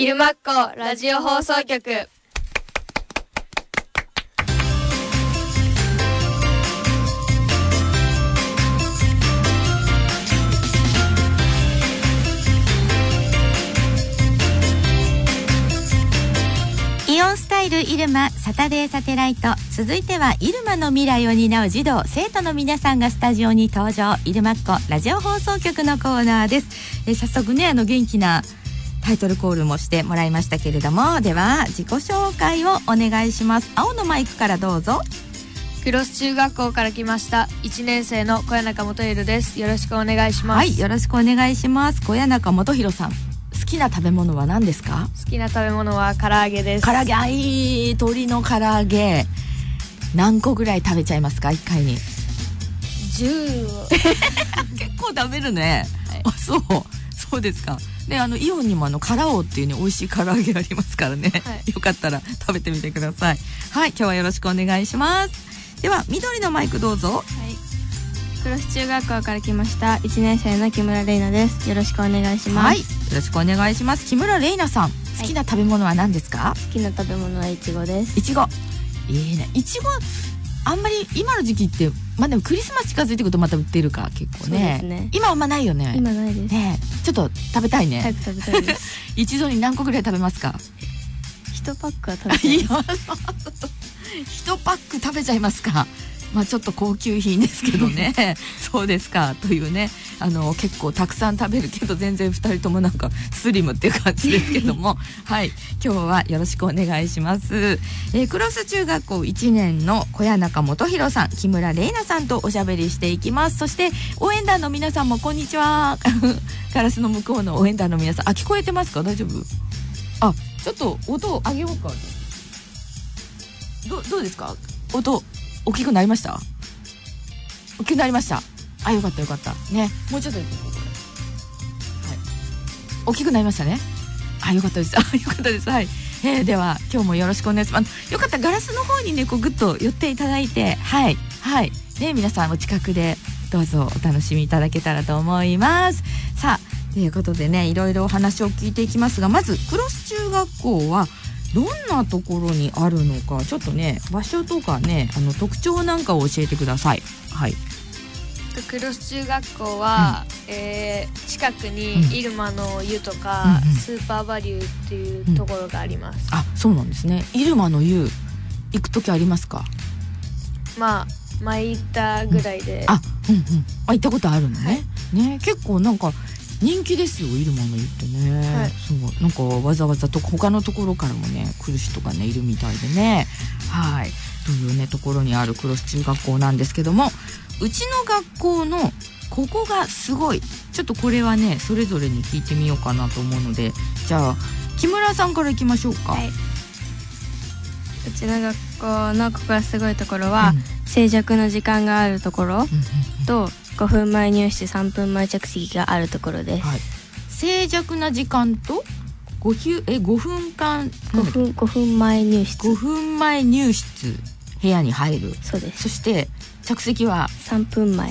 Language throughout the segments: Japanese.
イルマッコラジオ放送局。 イオンスタイルイルマサタデーサテライト。続いてはイルマの未来を担う児童生徒の皆さんがスタジオに登場。イルマッコラジオ放送局のコーナーです。早速ね元気なタイトルコールもしてもらいましたけれども、では自己紹介をお願いします。青のマイクからどうぞ。 クロス中学校から来ました1年生の小谷中元弘です。よろしくお願いします。 はい、よろしくお願いします。小谷中元弘さん、好きな食べ物は何ですか？ 好きな食べ物は唐揚げです。 唐揚げ、いい鶏の唐揚げ何個ぐらい食べちゃいますか？1回に 10を結構食べるね、はい、あ、そうですか。でイオンにも辛王っていうね美味しい唐揚げありますからね、はい、よかったら食べてみてください。はい、今日はよろしくお願いします。では緑のマイクどうぞ。 はい、クロス中学校から来ました1年生の木村玲奈です。よろしくお願いします。 はい、よろしくお願いします。木村玲奈さん、好きな食べ物は何ですか？ 好きな食べ物はいちごです。 いちご、いいね。いちごあんまり今の時期ってでもクリスマス近づいてくるとまた売ってるか結構ね。 そうですね。 今あんまないよね。 今ないですね。ちょっと食べたいね。 早く食べたいです一度に何個ぐらい食べますか ？1パックは食べたいです 1パック食べちゃいますか？ちょっと高級品ですけどねそうですか。というね結構たくさん食べるけど全然2人ともなんかスリムっていう感じですけどもはい今日はよろしくお願いします。クロス中学校1年の小谷中元弘さん、木村玲奈さんとおしゃべりしていきます。そして応援団の皆さんもこんにちはガラスの向こうの応援団の皆さん、聞こえてますか？大丈夫？ちょっと音を上げようか。どうですか？音大きくなりました？大きくなりました。よかったよかったね。もうちょっと言ってこれ、はい、大きくなりましたね。よかったです。よかったです。はい、では今日もよろしくお願いします。よかったらガラスの方にねグッと寄っていただいて、はいね、皆さんお近くでどうぞお楽しみいただけたらと思います。さあということでね、いろいろお話を聞いていきますが、まずクロス中学校はどんなところにあるのか、ちょっとね場所とかね特徴なんかを教えてください。はい。 クロス中学校は、近くに入間の湯とか、スーパーバリューっていうところがあります。 そうなんですね。入間の湯行くときありますか？ 前行ったぐらいで、 行ったことあるのね、ね。結構なんか人気ですよ、入間の湯ってね、はい、そうなんかわざわざ他のところからもね来る人がねいるみたいでね。はいというねところにあるクロス中学校なんですけども、うちの学校のここがすごい、ちょっとこれはねそれぞれに聞いてみようかなと思うので、じゃあ木村さんからいきましょうか。はい、 うちの学校のここがすごいところは、静寂の時間があるところと5分前入室3分前着席があるところです。はい、 静寂な時間と5分間 5分前入室 5分前入室部屋に入る。 そうです。 そして着席は 3分前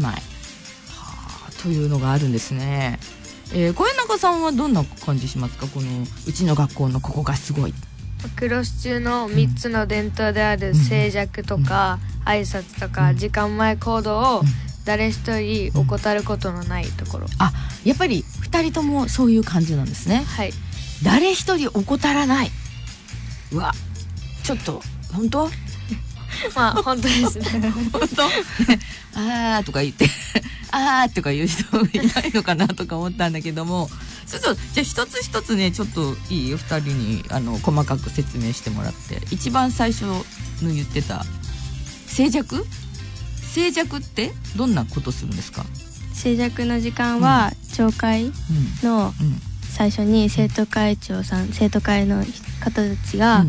というのがあるんですね。小谷中さんはどんな感じしますか？このうちの学校のここがすごい。 クロス中の3つの伝統である静寂とか、挨拶とか、時間前行動を誰一人怠ることのないところ。 やっぱり2人ともそういう感じなんですね。はい。誰一人怠らない。うわ、ちょっと本当？ 本当ですね。 本当？とか言ってとか言う人いないのかなとか思ったんだけども、じゃあ一つ一つねちょっといい？2人に細かく説明してもらって、一番最初の言ってた静寂ってどんなことするんですか？ 静寂の時間は、朝会の最初に生徒会長さん、生徒会の方たちが、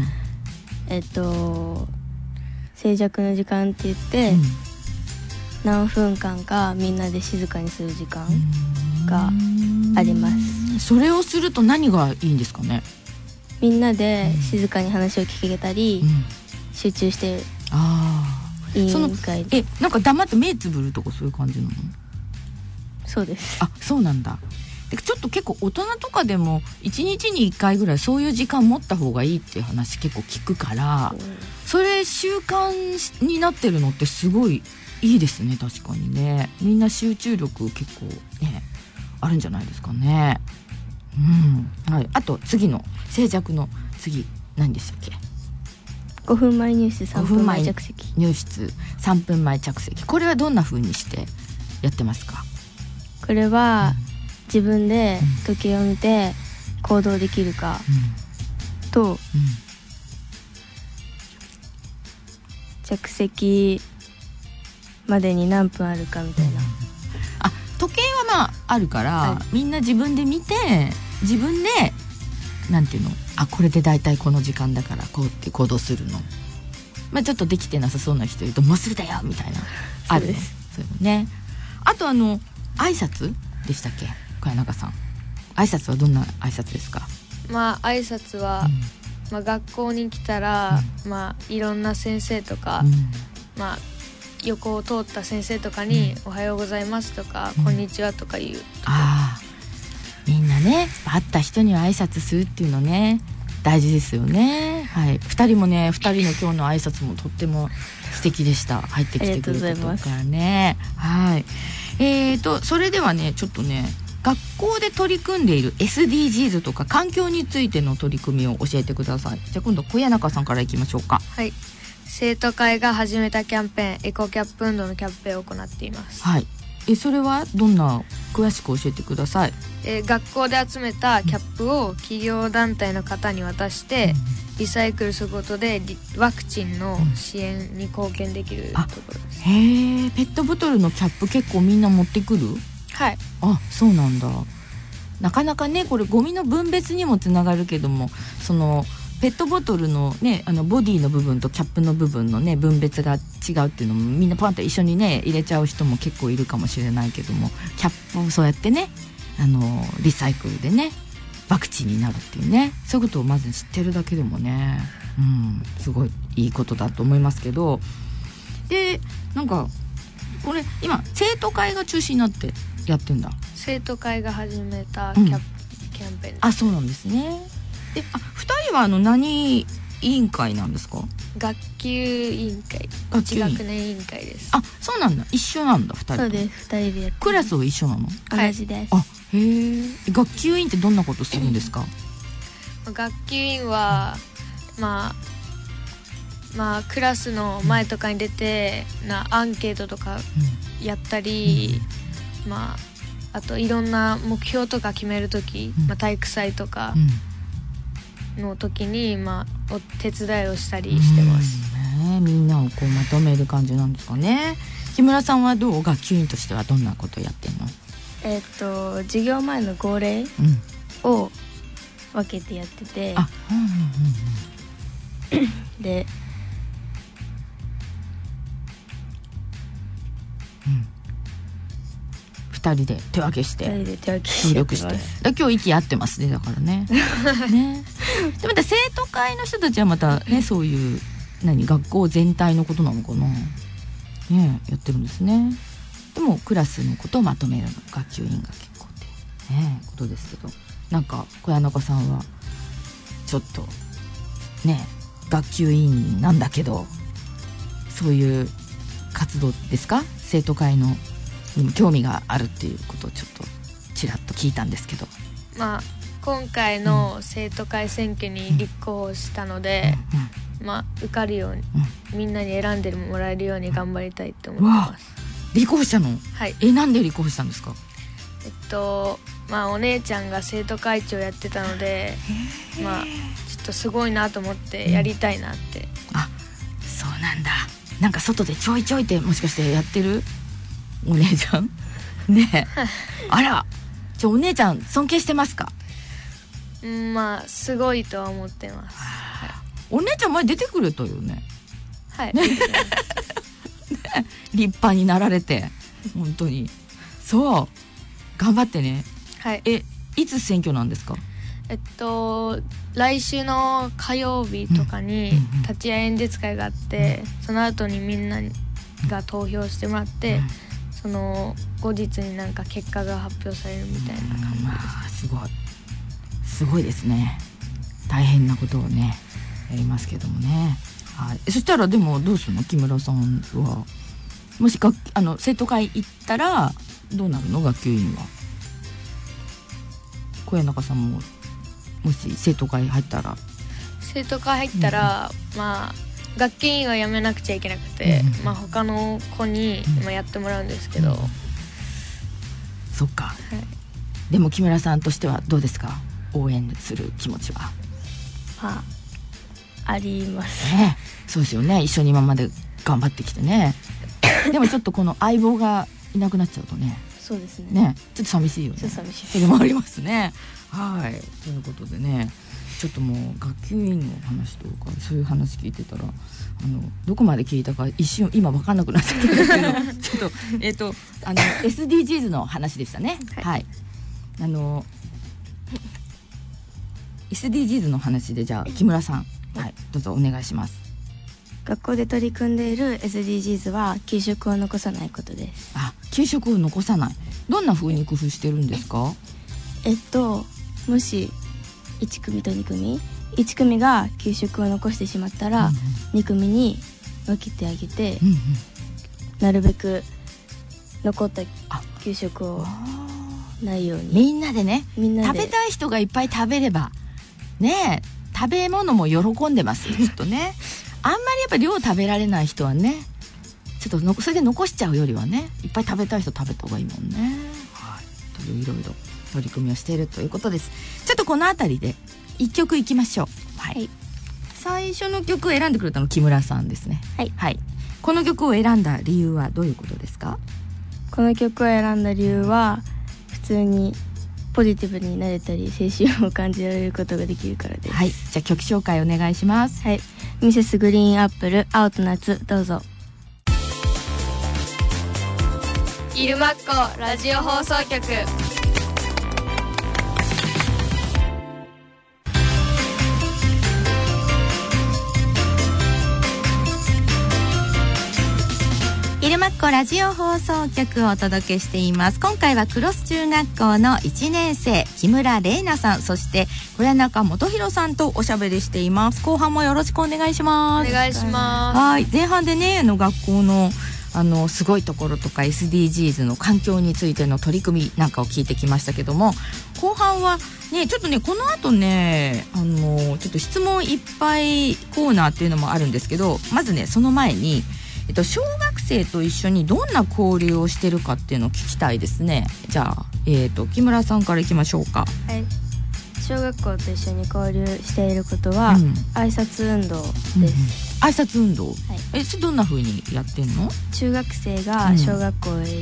静寂の時間って言って、何分間かみんなで静かにする時間があります。 それをすると何がいいんですかね？ みんなで静かに話を聞けたり、集中して委員会でなんか黙って目つぶるとかそういう感じなの？ そうです。 そうなんだ。 でちょっと結構大人とかでも1日に1回ぐらいそういう時間持った方がいいっていう話結構聞くから、それ習慣になってるのってすごいいいですね。確かにね、みんな集中力結構ねあるんじゃないですかね。はい、あと次の静寂の次何でしたっけ。 5分前入室3分前着席。 入室3分前着席、これはどんな風にしてやってますか。 これは、自分で時計を見て行動できるかと、着席までに何分あるかみたいな。 時計はまああるから、みんな自分で見て自分でなんていうの、これでだいたいこの時間だからこうって行動するの。ちょっとできてなさそうな人いるともうすぐだよみたいなあるの。そういうのね。あと挨拶でしたっけ、小谷中さん。挨拶はどんな挨拶ですか。 挨拶は、学校に来たら、いろんな先生とか、横を通った先生とかに、おはようございますとか、こんにちはとか言う。 みんなね、会った人には挨拶するっていうのね大事ですよね。はい、2人もね、2人の今日の挨拶もとっても素敵でした。入ってきてくれたことからね。はい、それではね、ちょっとね、学校で取り組んでいる SDGs とか環境についての取り組みを教えてください。じゃあ今度小谷中さんからいきましょうか。 はい、生徒会が始めたキャンペーン、エコキャップ運動のキャンペーンを行っています。 はい、それはどんな、詳しく教えてください。 学校で集めたキャップを企業団体の方に渡してリサイクルすることでワクチンの支援に貢献できるところです。 ペットボトルのキャップ結構みんな持ってくる。 はい。 そうなんだ。なかなかね、これゴミの分別にもつながるけども、そのペットボトルのね、ボディの部分とキャップの部分のね分別が違うっていうのもみんなパンと一緒にね入れちゃう人も結構いるかもしれないけども、キャップをそうやってねリサイクルでねワクチンになるっていうね、そういうことをまず知ってるだけでもね、すごいいいことだと思いますけど、でなんかこれ今生徒会が中心になってやってんだ。 生徒会が始めたキャンペーンです。 そうなんですね。で2人は何委員会なんですか。 学級委員会、1学年委員会です。 そうなんだ。一緒なんだ2人。 そうです、2人でやって。 クラスは一緒なの。 同じです。 へえ。学級委員ってどんなことするんですか。 学級委員はクラスの前とかに出てアンケートとかやったり、あといろんな目標とか決めるとき、体育祭とかの時にお手伝いをしたりしてます。 みんなをこうまとめる感じなんですかね。木村さんはどう、学級委員としてはどんなことやってんの。 授業前の号令を分けてやってて、で、 2人で手分けして協力して、今日息合ってますね。だからねね。でまた生徒会の人たちはまたね、そういう学校全体のことなのかな、やってるんですね。でもクラスのことをまとめるの学級委員が結構ってことですけど、なんか小谷中さんはちょっとね学級委員なんだけど、そういう活動ですか、生徒会のにも興味があるっていうことをちょっとちらっと聞いたんですけど、 今回の生徒会選挙に立候補したので、受かるように、みんなに選んでもらえるように頑張りたいと思ってます。 立候補したの。 はい。 なんで立候補したんですか。 お姉ちゃんが生徒会長やってたので、ちょっとすごいなと思ってやりたいなって。 そうなんだ。なんか外でちょいちょいってもしかしてやってるお姉ちゃんねえあら、お姉ちゃん尊敬してますか。 すごいとは思ってます。 お姉ちゃん前出てくれたよね。 はい。 立派になられて本当にそう頑張ってね。 はい。 いつ選挙なんですか。 来週の火曜日とかに立会演説会があって、その後にみんなが投票してもらって、 その後日になんか結果が発表されるみたいな感じです。 すごいですね。大変なことをねやりますけどもね。はい、そしたらでもどうするの木村さんは。もし生徒会行ったらどうなるの学級委員は。小谷中さんももし生徒会入ったら。 生徒会入ったら、まあ学級委員は辞めなくちゃいけなくて、まあ他の子にやってもらうんですけど、 そっか、 はい、 でも木村さんとしてはどうですか、応援する気持ちは。 あります、 そうですよね、一緒に今まで頑張ってきてねでもちょっとこの相棒がいなくなっちゃうとね。 そうですね。 ちょっと寂しいよね。 ちょっと寂しいです。 それもありますね。はい、ということでね、ちょっともう学級委員の話とかそういう話聞いてたらどこまで聞いたか一瞬今分かんなくなっちゃったんですけどちょっとSDGs の話でしたね。はい、SDGs の話でじゃあ木村さん、はい、どうぞお願いします。 学校で取り組んでいる SDGs は給食を残さないことです。 給食を残さない。どんな風に工夫してるんですか？ もし1組と2組1組が給食を残してしまったら、2組に分けてあげて、なるべく残った給食をないようにみんなでね、 食べたい人がいっぱい食べればね、食べ物も喜んでますよきっとねあんまりやっぱ量食べられない人はね、ちょっとそれで残しちゃうよりはね、いっぱい食べたい人食べた方がいいもんね。はい、といういろいろ取り組みをしているということです。ちょっとこのあたりで1曲いきましょう。はい、最初の曲を選んでくれたの木村さんですね。はい、この曲を選んだ理由はどういうことですか？ この曲を選んだ理由は普通にポジティブになれたり青春を感じられることができるからです。 はい、じゃあ曲紹介お願いします。 はい、ミセスグリーンアップル青と夏、どうぞ。 イルマッコラジオ放送局。 イルマッコラジオ放送局をお届けしています。今回はクロス中学校の1年生木村玲奈さん、そして小谷中元弘さんとおしゃべりしています。後半もよろしくお願いします。 お願いします。 はい、前半でね学校のすごいところとか SDGs の環境についての取り組みなんかを聞いてきましたけども、後半はねちょっとねこの後ねちょっと質問いっぱいコーナーっていうのもあるんですけど、まずねその前に小学生と一緒にどんな交流をしてるかっていうのを聞きたいですね。じゃあ、木村さんからいきましょうか。 はい、小学校と一緒に交流していることは、挨拶運動です。 挨拶運動、 はい、 それどんな風にやってんの？ 中学生が小学校へ行って、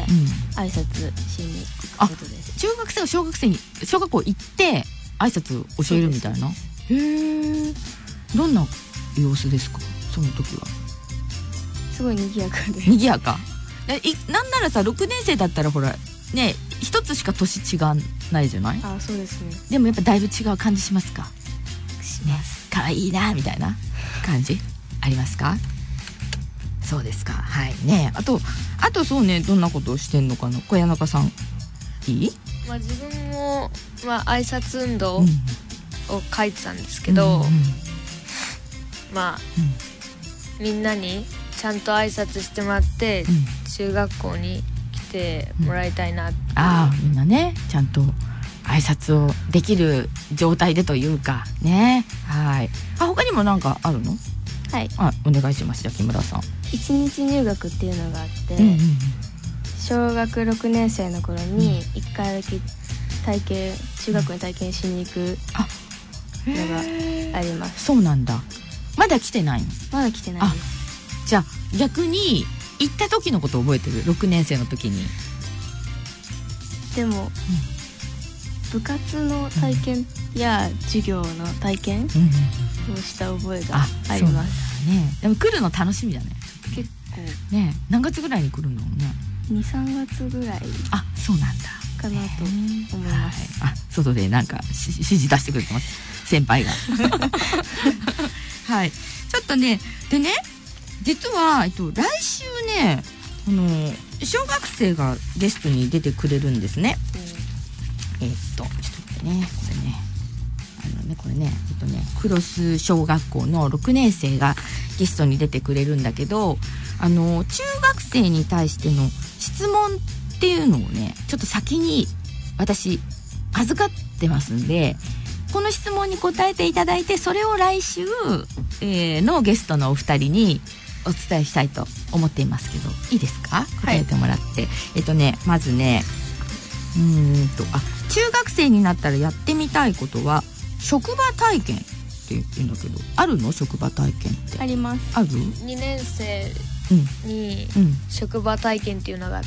挨拶しに行くことです。 中学生は小学校行って挨拶教えるみたいな。へえ。どんな様子ですかその時は？ すごい賑やかで。 賑やか。なんならさ6年生だったらほらね一つしか年違わないじゃない？ そうですね。 でもやっぱだいぶ違う感じしますか？します。可愛いなみたいな感じありますか？そうですか。はいね。あとそうね、どんなことをしてんのかな。小谷中さんいい？ 自分も挨拶運動を書いてたんですけど、みんなにちゃんと挨拶してもらって、中学校に来てもらいたいなって、 みんなねちゃんと挨拶をできる状態でというかね。はい。他にも何かあるの？ はい。 お願いします。じゃあ木村さん。 一日入学っていうのがあって、小学6年生の頃に1回だけ中学校に体験しに行くのがあります。 そうなんだ。まだ来てないの？ まだ来てないです。 じゃあ逆に行った時のこと覚えてる？6年生の時に。 でも、部活の体験や授業の体験をした覚えがあります。 ね、でも来るの楽しみだね。 結構ね。何月ぐらいに来るのね。 2、3月ぐらい。 そうなんだ。 かなと思います。 外でなんか指示出してくれてます。先輩が。はい。ちょっとねでね。実は、来週ね小学生がゲストに出てくれるんですね。ちょっと待ってね、これねクロス小学校の6年生がゲストに出てくれるんだけど、中学生に対しての質問っていうのをねちょっと先に私預かってますんで、この質問に答えていただいて、それを来週、のゲストのお二人にお伝えしたいと思っていますけど、いいですか？答えてもらって、まずね中学生になったらやってみたいことは職場体験って言うんだけど、あるの？職場体験ってあります。 ある 2年生に職場体験っていうのがあって、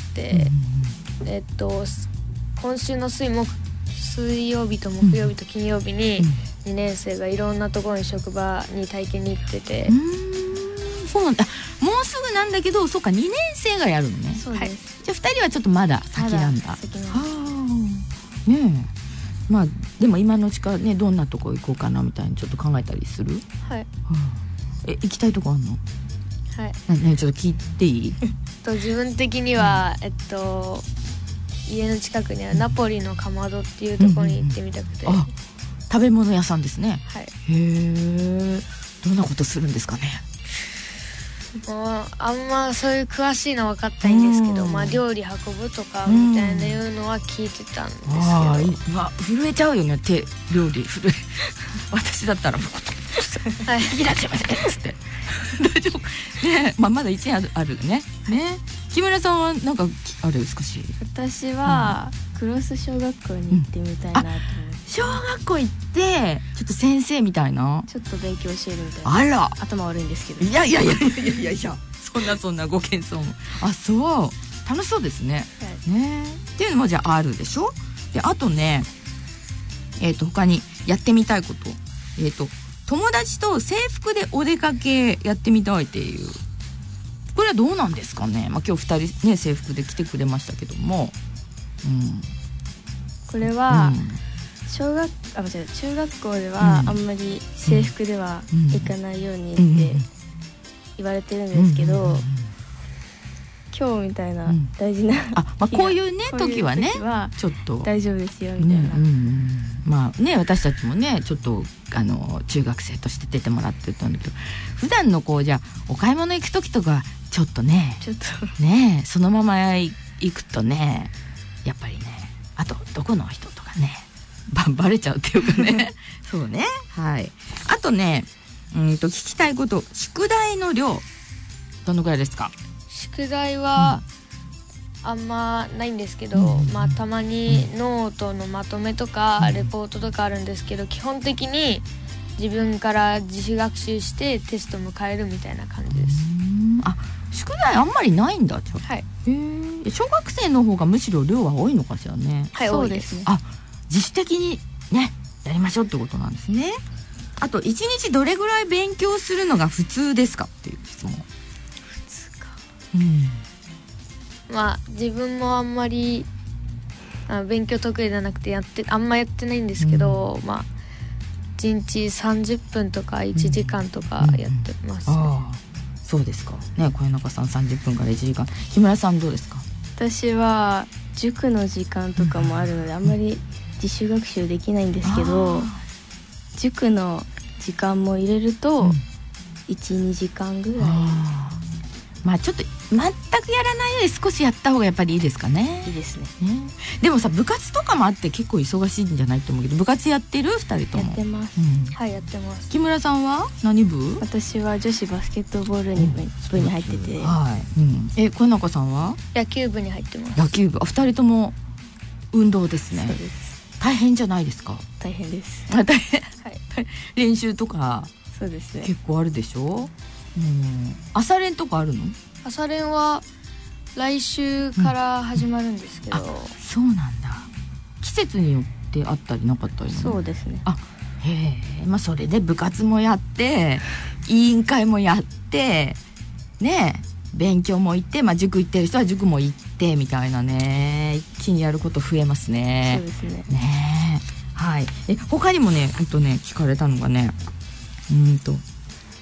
今週の水曜日と木曜日と金曜日に2年生がいろんなところに職場に体験に行ってて、 そうなんだ。もうすぐなんだけど、そうか、2年生がやるのね。 そうです。 じゃあ2人はちょっとまだ先なんだ。 先なんだ。 ねえ、まあでも今のうちからね、どんなとこ行こうかなみたいにちょっと考えたりする？ はい。 行きたいとこあんの？ はい。 ね、ちょっと聞いていい？ 自分的には、家の近くにあるナポリのかまどっていうところに行ってみたくて、 食べ物屋さんですね。 はい。 へえ、どんなことするんですかね。 あんまそういう詳しいのは分かったんですけど、料理運ぶとかみたいないうのは聞いてたんですけど、 震えちゃうよね、手料理私だったらはい、 いらっしゃいませっつって大丈夫ね。まだ1年あるね。木村さんはなんかあれですかし？ 私はクロス小学校に行ってみたいなと思って、 小学校行ってちょっと先生みたいな、 ちょっと勉強教えるみたいな。 あら、 頭悪いんですけど。 いやそんなご謙遜。そう楽しそうですね。ねっていうのもじゃあるでしょ。であとね他にやってみたいこと、友達と制服でお出かけやってみたいっていう、これはどうなんですかね。今日2人ね制服で来てくれましたけども、 これは、中学校ではあんまり制服では行かないようにって言われてるんですけど、今日みたいな大事なこういうね時はねちょっと大丈夫ですよみたいな、 私たちもねちょっと中学生として出てもらってたんだけど、普段のじゃあお買い物行く時とかちょっとねそのまま行くとね、やっぱりね、あとどこの人とかねバレちゃうっていうかねそうね。はい。あとね聞きたいこと、宿題の量どのくらいですか？ 宿題はあんまないんですけど、たまにノートのまとめとかレポートとかあるんですけど、基本的に自分から自主学習してテスト迎えるみたいな感じです。 宿題あんまりないんだ。 はい。 小学生の方がむしろ量は多いのかしらね。 はい、多いですね。 自主的にねやりましょうってことなんですね。あと1日どれぐらい勉強するのが普通ですかっていう質問。 普通か。 自分もあんまり勉強得意じゃなくてあんまやってないんですけど、1日30分とか1時間とかやってますね。 そうですかね。小中さん30分から1時間。木村さんどうですか？ 私は塾の時間とかもあるのであんまり自主学習できないんですけど、塾の時間も入れると 1,2 時間ぐらい。 ちょっと全くやらないより少しやった方がやっぱりいいですかね。 いいですね。 でもさ、部活とかもあって結構忙しいんじゃないと思うけど、部活やってる2人とも？ やってます、 はい、やってます。 木村さんは何部？ 私は女子バスケットボール部に入ってて、 小中さんは？ 野球部に入ってます。 野球部。2人とも運動ですね。 そうです。 大変じゃないですか？ 大変です。 大変。練習とかそうですね、 結構あるでしょ。朝練とかあるの？ 朝練は来週から始まるんですけど、 そうなんだ。季節によってあったりなかったり。 そうですね。 それで部活もやって委員会もやってね、勉強も行って、塾行ってる人は塾も行ってみたいなね、一気にやること増えますね。 そうですね。 はい。他にもね聞かれたのがね、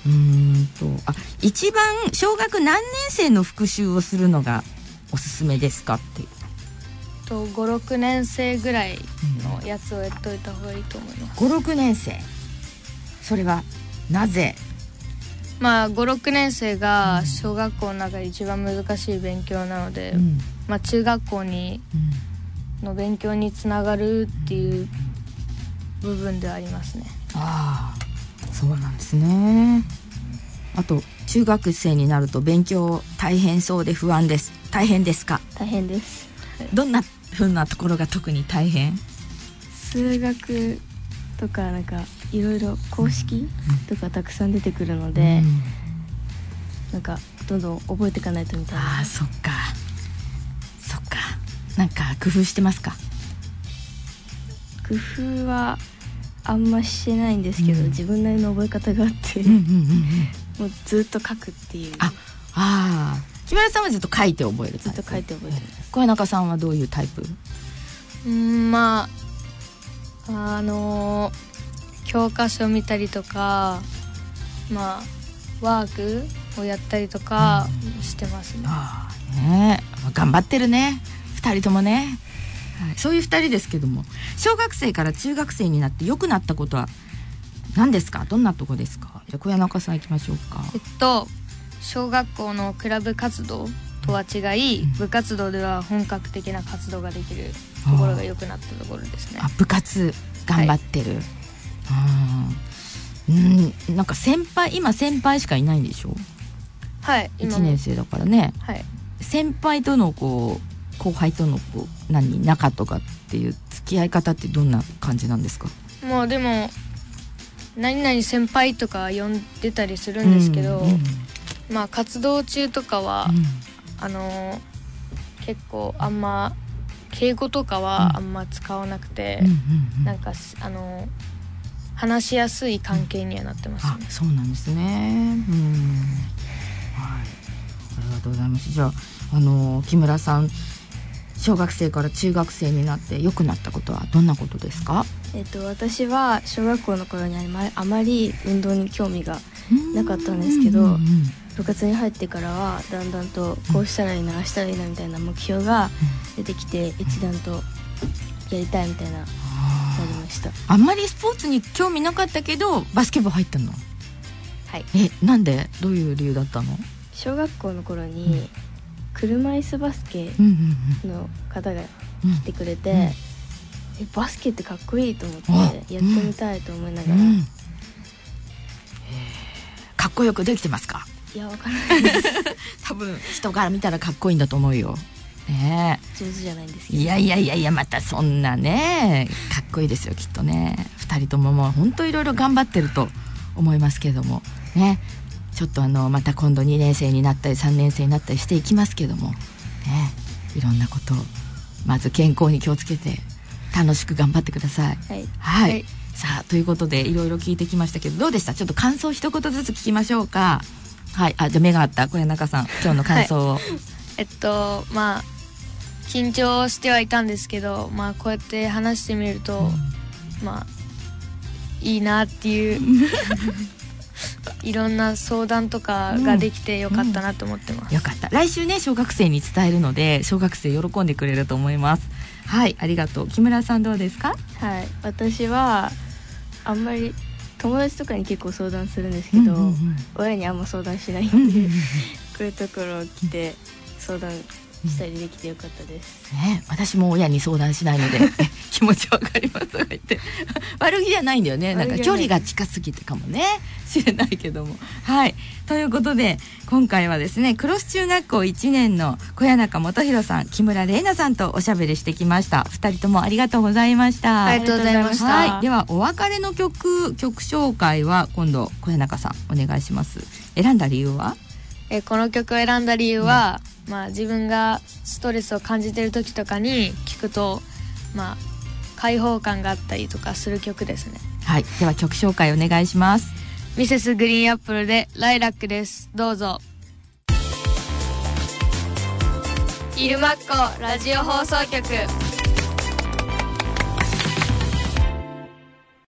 一番小学何年生の復習をするのがおすすめですかっていうと5、6年生ぐらいのやつをやっといた方がいいと思います。 5、6年生、それはなぜ？ まあ5、6年生が小学校の中で一番難しい勉強なので、まあ中学校の勉強につながるっていう部分ではありますね。 ああ、そうなんですね。あと中学生になると勉強大変そうで不安です。大変ですか？ 大変です。 どんな風なところが特に大変？ 数学とかなんかいろいろ公式とかたくさん出てくるので、なんかどんどん覚えていかないとみたいな。 ああ、そっかそっか。なんか工夫してますか？ 工夫はあんましてないんですけど、自分なりの覚え方があって、もうずっと書くっていう。 木村さんはずっと書いて覚えるタイプ。 ずっと書いて覚えてます。 小中さんはどういうタイプ？ まあ教科書見たりとか、まあワークをやったりとかしてますね。 頑張ってるね、2人ともね。そういう2人ですけども、小学生から中学生になって良くなったことは何ですか？どんなとこですか？じゃあ小中さん行きましょうか。 小学校のクラブ活動とは違い、部活動では本格的な活動ができるところが良くなったところですね。 部活頑張ってる、なんか今先輩しかいないんでしょ？ はい、 1年生だからね、 はい、 先輩との後輩との仲とかっていう付き合い方ってどんな感じなんですか？ もうでも何々先輩とか呼んでたりするんですけど、まあ活動中とかは、結構あんま敬語とかはあんま使わなくて、なんか話しやすい関係にはなってますね。 そうなんですね。はい、ありがとうございます。じゃあ木村さん、小学生から中学生になって良くなったことはどんなことですか？ 私は小学校の頃にあまり運動に興味がなかったんですけど、部活に入ってからはだんだんとこうしたらいいな、ああしたらいいなみたいな目標が出てきて、一段とやりたいみたいななりました。 あんまりスポーツに興味なかったけどバスケ部入ったの？ はい。 なんで？どういう理由だったの？ 小学校の頃に車椅子バスケの方が来てくれて、バスケってかっこいいと思ってやってみたいと思いながら、 かっこよくできてますか？ いや、わからないです多分人から見たらかっこいいんだと思うよ。 上手じゃないんですけど。 いやまたそんなね、かっこいいですよきっとね。2人とももう本当いろいろ頑張ってると思いますけどもね。ちょっとまた今度2年生になったり3年生になったりしていきますけどもね、いろんなことをまず健康に気をつけて楽しく頑張ってください。はい、さあということでいろいろ聞いてきましたけど、どうでした？ちょっと感想一言ずつ聞きましょうか。はい、じゃあ目があった小中さん、今日の感想を。 まあ緊張してはいたんですけど、まあこうやって話してみると、まあいいなっていういろんな相談とかができてよかったなと思ってます。 よかった。来週ね小学生に伝えるので小学生喜んでくれると思います。はい、ありがとう。木村さんどうですか？ はい、私はあんまり友達とかに結構相談するんですけど、親にあんま相談しないんで、こういうところを来て相談したりできてよかったです、 私も親に相談しないので気持ちわかりますとか言って悪気じゃないんだよね。なんか距離が近すぎてかもねしれないけども。はい、ということで今回はですね、黒須中学校1年の小谷中元弘さん、木村玲奈さんとおしゃべりしてきました。2人ともありがとうございました。 ありがとうございました。 はい、ではお別れの曲紹介は今度小谷中さんお願いします。選んだ理由は？ この曲を選んだ理由は、まあ自分がストレスを感じている時とかに聞くと、まあ開放感があったりとかする曲ですね。 はい、では曲紹介お願いします。 ミセスグリーンアップルでライラックです。どうぞ。イルマッコラジオ放送局。